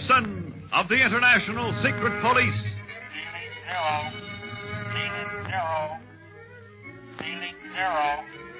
Simpson of the International Secret Police. Ceiling zero.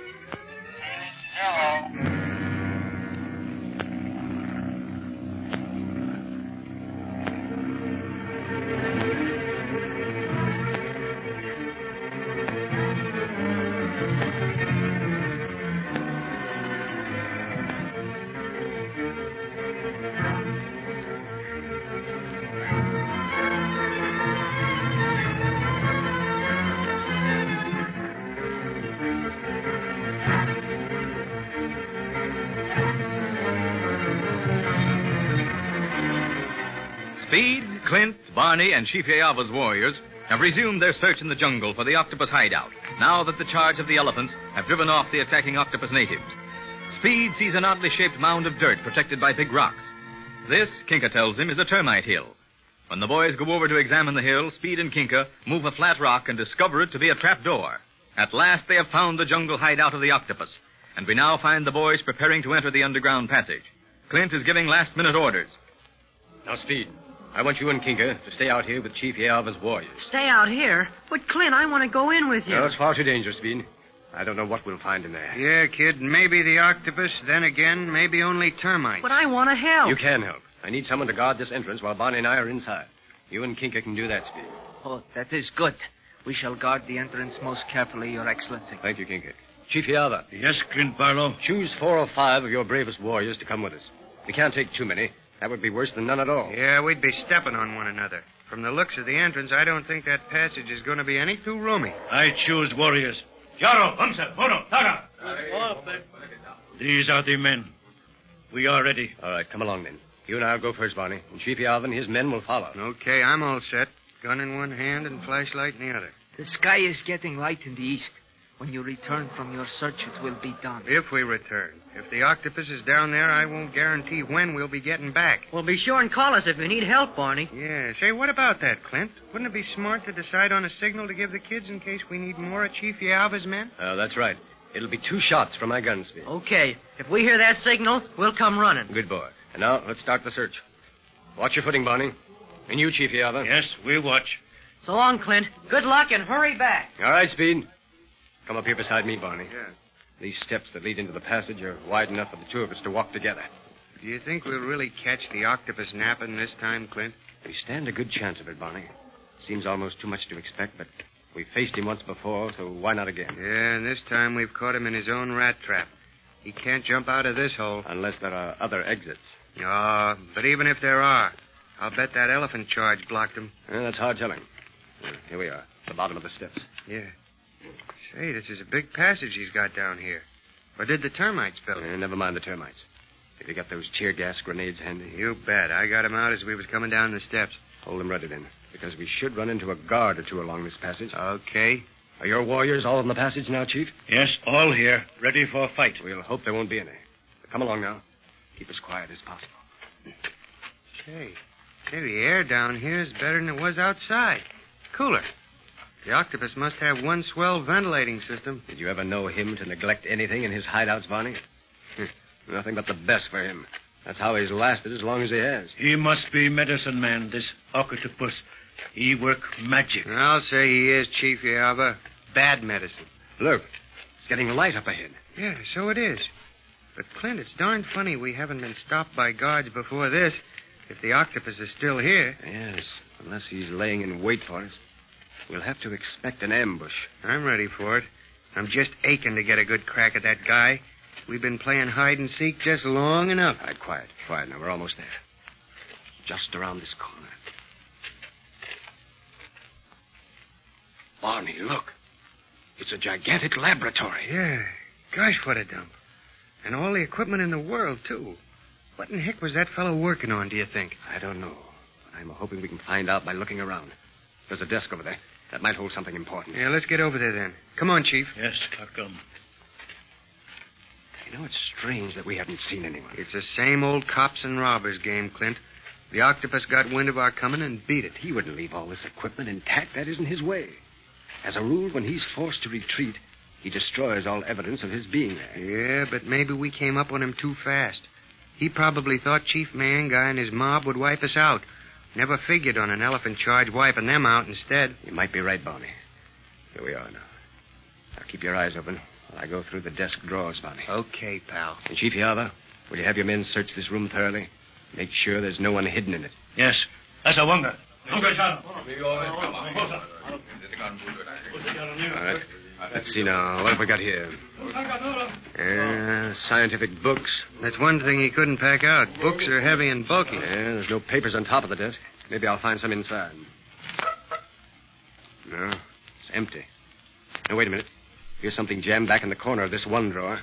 Speed, Clint, Barney, and Chief Yava's warriors have resumed their search in the jungle for the octopus hideout, now that the charge of the elephants have driven off the attacking octopus natives. Speed sees an oddly shaped mound of dirt protected by big rocks. This, Kinka tells him, is a termite hill. When the boys go over to examine the hill, Speed and Kinka move a flat rock and discover it to be a trap door. At last they have found the jungle hideout of the octopus, and we now find the boys preparing to enter the underground passage. Clint is giving last-minute orders. Now, Speed, I want you and Kinka to stay out here with Chief Yava's warriors. Stay out here? But, Clint, I want to go in with you. No, it's far too dangerous, Speed. I don't know what we'll find in there. Yeah, kid, maybe the octopus, then again, maybe only termites. But I want to help. You can help. I need someone to guard this entrance while Barney and I are inside. You and Kinka can do that, Speed. Oh, that is good. We shall guard the entrance most carefully, Your Excellency. Thank you, Kinka. Chief Yava. Yes, Clint Barlow? Choose 4 or 5 of your bravest warriors to come with us. We can't take too many. That would be worse than none at all. Yeah, we'd be stepping on one another. From the looks of the entrance, I don't think that passage is going to be any too roomy. I choose warriors. Jaro, Hamza, Mono, Tara. These are the men. We are ready. All right, come along then. You and I'll go first, Barney. And Chief Yava and his men will follow. Okay, I'm all set. Gun in one hand and flashlight in the other. The sky is getting light in the east. When you return from your search, it will be done. If we return. If the octopus is down there, I won't guarantee when we'll be getting back. Well, be sure and call us if you need help, Barney. Yeah. Say, what about that, Clint? Wouldn't it be smart to decide on a signal to give the kids in case we need more of Chief Yava's men? That's right. It'll be 2 shots from my gun, Speed. Okay. If we hear that signal, we'll come running. Good boy. And now, let's start the search. Watch your footing, Barney. And you, Chief Yava. Yes, we'll watch. So long, Clint. Good luck and hurry back. All right, Speed. Come up here beside me, Barney. Yeah. These steps that lead into the passage are wide enough for the 2 of us to walk together. Do you think we'll really catch the octopus napping this time, Clint? We stand a good chance of it, Barney. Seems almost too much to expect, but we faced him once before, so why not again? Yeah, and this time we've caught him in his own rat trap. He can't jump out of this hole. Unless there are other exits. But even if there are, I'll bet that elephant charge blocked him. Yeah, that's hard telling. Here we are, the bottom of the steps. Yeah. Say, this is a big passage he's got down here. Or did the termites build it? Never mind the termites. Have you got those tear gas grenades handy? You bet. I got 'em out as we was coming down the steps. Hold them ready, then, because we should run into a guard or 2 along this passage. Okay. Are your warriors all in the passage now, Chief? Yes, all here, ready for a fight. We'll hope there won't be any. But come along now. Keep as quiet as possible. Say, the air down here is better than it was outside. Cooler. The octopus must have one swell ventilating system. Did you ever know him to neglect anything in his hideouts, Barney? Nothing but the best for him. That's how he's lasted as long as he has. He must be medicine man, this octopus. He work magic. I'll say he is, Chief Yava. Bad medicine. Look, it's getting light up ahead. Yeah, so it is. But, Clint, it's darn funny we haven't been stopped by guards before this, if the octopus is still here. Yes, unless he's laying in wait for us. We'll have to expect an ambush. I'm ready for it. I'm just aching to get a good crack at that guy. We've been playing hide and seek just long enough. All right, quiet. Now, we're almost there. Just around this corner. Barney, look. It's a gigantic laboratory. Yeah. Gosh, what a dump. And all the equipment in the world, too. What in heck was that fellow working on, do you think? I don't know. I'm hoping we can find out by looking around. There's a desk over there. That might hold something important. Yeah, let's get over there then. Come on, Chief. Yes, I'll come. You know, it's strange that we haven't seen anyone. It's the same old cops and robbers game, Clint. The octopus got wind of our coming and beat it. He wouldn't leave all this equipment intact. That isn't his way. As a rule, when he's forced to retreat, he destroys all evidence of his being there. Yeah, but maybe we came up on him too fast. He probably thought Chief Manga and his mob would wipe us out. Never figured on an elephant charge wiping them out instead. You might be right, Barney. Here we are now. Now keep your eyes open while I go through the desk drawers, Barney. Okay, pal. And Chief Yava, will you have your men search this room thoroughly? Make sure there's no one hidden in it. Yes. That's a wonder. All right. Let's see now. What have we got here? Scientific books. That's one thing he couldn't pack out. Books are heavy and bulky. There's no papers on top of the desk. Maybe I'll find some inside. No, it's empty. Now, wait a minute. Here's something jammed back in the corner of this one drawer.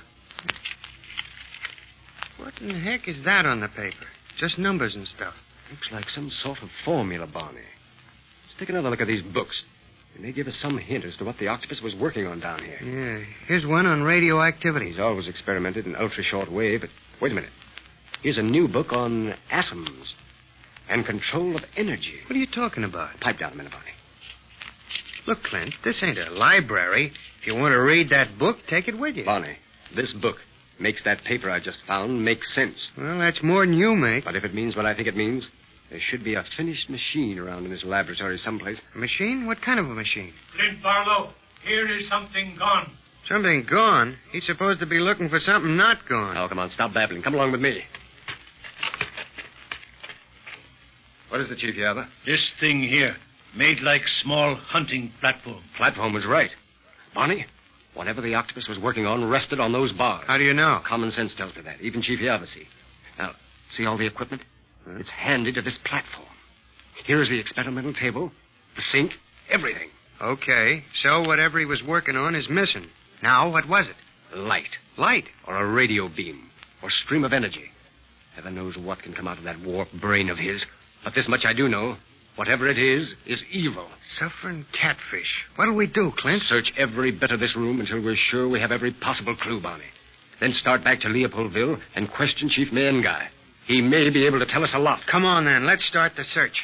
What in the heck is that on the paper? Just numbers and stuff. Looks like some sort of formula, Barney. Let's take another look at these books. They may give us some hint as to what the octopus was working on down here. Yeah. Here's one on radioactivity. He's always experimented in ultra-short wave, but wait a minute. Here's a new book on atoms and control of energy. What are you talking about? Pipe down a minute, Barney. Look, Clint, this ain't a library. If you want to read that book, take it with you. Barney, this book makes that paper I just found make sense. Well, that's more than you make. But if it means what I think it means, there should be a finished machine around in this laboratory someplace. A machine? What kind of a machine? Clint Barlow, here is something gone. Something gone? He's supposed to be looking for something not gone. Oh, come on, stop babbling. Come along with me. What is it, Chief Yava? This thing here, made like small hunting platform. Platform was right. Barney, whatever the octopus was working on rested on those bars. How do you know? Common sense tells me that. Even Chief Yava see. Now, see all the equipment? It's handed to this platform. Here's the experimental table, the sink, everything. Okay, so whatever he was working on is missing. Now, what was it? Light. Light? Or a radio beam. Or stream of energy. Heaven knows what can come out of that warped brain of his. But this much I do know. Whatever it is evil. Suffering catfish. What'll we do, Clint? Search every bit of this room until we're sure we have every possible clue, Barney. Then start back to Leopoldville and question Chief Manguy. He may be able to tell us a lot. Come on, then. Let's start the search.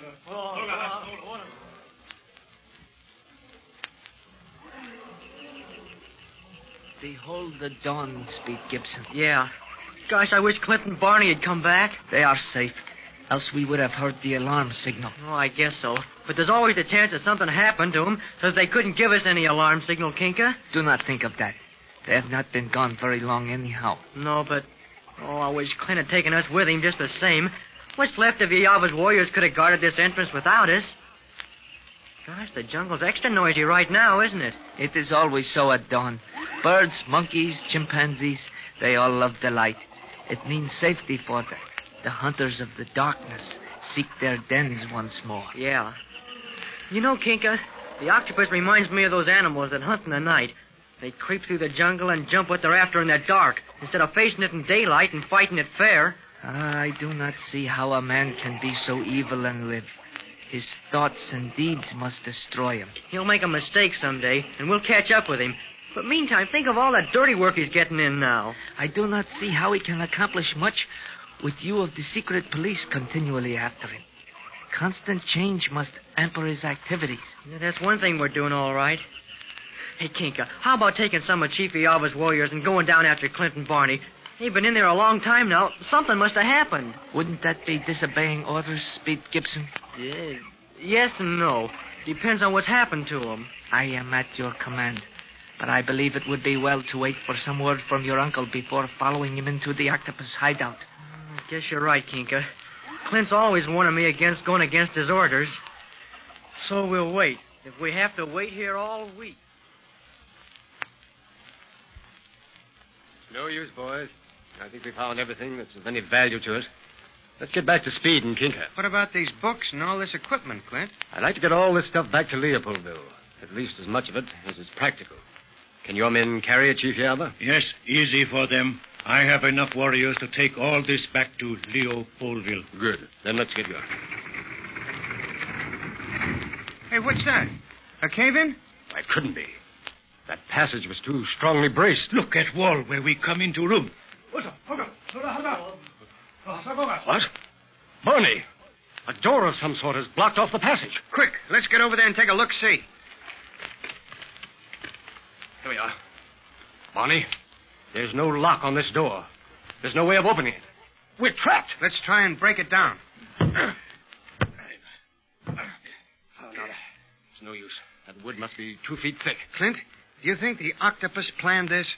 Behold the dawn, Speed Gibson. Yeah. Gosh, I wish Clint and Barney had come back. They are safe. Else we would have heard the alarm signal. Oh, I guess so. But there's always the chance that something happened to them, so that they couldn't give us any alarm signal, Kinka. Do not think of that. They have not been gone very long anyhow. No, but... Oh, I wish Clint had taken us with him just the same. What's left of Yava's warriors could have guarded this entrance without us. Gosh, the jungle's extra noisy right now, isn't it? It is always so at dawn. Birds, monkeys, chimpanzees, they all love the light. It means safety for them. The hunters of the darkness seek their dens once more. Yeah. You know, Kinka, the octopus reminds me of those animals that hunt in the night. They creep through the jungle and jump what they're after in the dark, instead of facing it in daylight and fighting it fair. I do not see how a man can be so evil and live. His thoughts and deeds must destroy him. He'll make a mistake someday, and we'll catch up with him. But meantime, think of all that dirty work he's getting in now. I do not see how he can accomplish much with you of the secret police continually after him. Constant change must hamper his activities. Yeah, that's one thing we're doing all right. Hey, Kinka, how about taking some of Chief Yava's warriors and going down after Clint and Barney? They've been in there a long time now. Something must have happened. Wouldn't that be disobeying orders, Speed Gibson? Yes and no. Depends on what's happened to them. I am at your command. But I believe it would be well to wait for some word from your uncle before following him into the octopus hideout. I guess you're right, Kinka. Clint's always warning me against going against his orders. So we'll wait. If we have to wait here all week. No use, boys. I think we found everything that's of any value to us. Let's get back to Speed and Kinka. What about these books and all this equipment, Clint? I'd like to get all this stuff back to Leopoldville. At least as much of it as is practical. Can your men carry it, Chief Yava? Yes, easy for them. I have enough warriors to take all this back to Leopoldville. Good. Then let's get going. Hey, what's that? A cave-in? It couldn't be. That passage was too strongly braced. Look at wall where we come into room. What? Barney! A door of some sort has blocked off the passage. Quick, let's get over there and take a look-see. Here we are. Barney, there's no lock on this door. There's no way of opening it. We're trapped. Let's try and break it down. Oh, no, it's no use. That wood must be 2 feet thick. Clint, do you think the octopus planned this?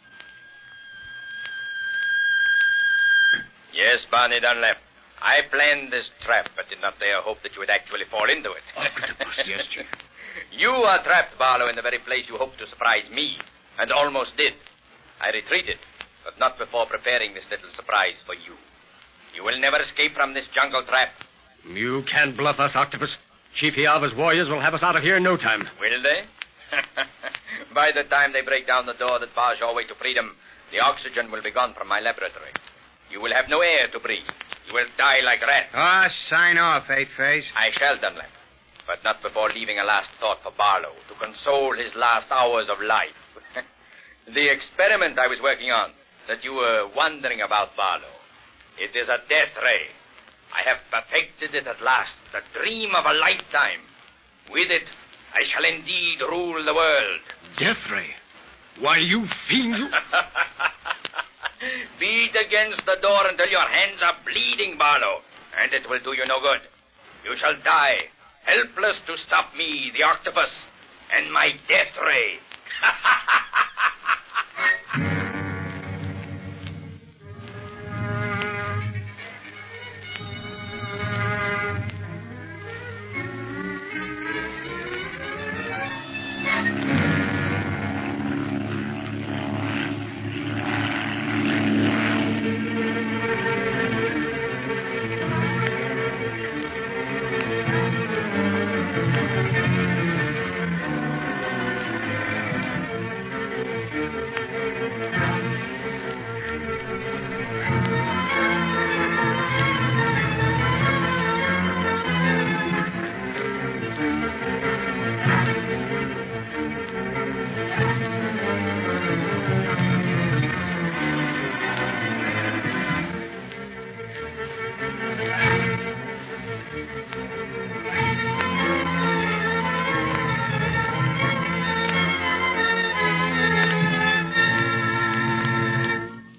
Yes, Barney Dunlap. I planned this trap, but did not dare hope that you would actually fall into it. Octopus, yes, Chief. You are trapped, Barlow, in the very place you hoped to surprise me, and almost did. I retreated, but not before preparing this little surprise for you. You will never escape from this jungle trap. You can't bluff us, Octopus. Chief Yava's warriors will have us out of here in no time. Will they? By the time they break down the door that bars your way to freedom, the oxygen will be gone from my laboratory. You will have no air to breathe. You will die like rats. Ah, sign off, Eight-Face. I shall, Dunlap, but not before leaving a last thought for Barlow to console his last hours of life. The experiment I was working on, that you were wondering about, Barlow, it is a death ray. I have perfected it at last, the dream of a lifetime. With it, I shall indeed rule the world. Death ray? Why, you fiend, you... Beat against the door until your hands are bleeding, Barlow, and it will do you no good. You shall die, helpless to stop me, the octopus, and my death ray.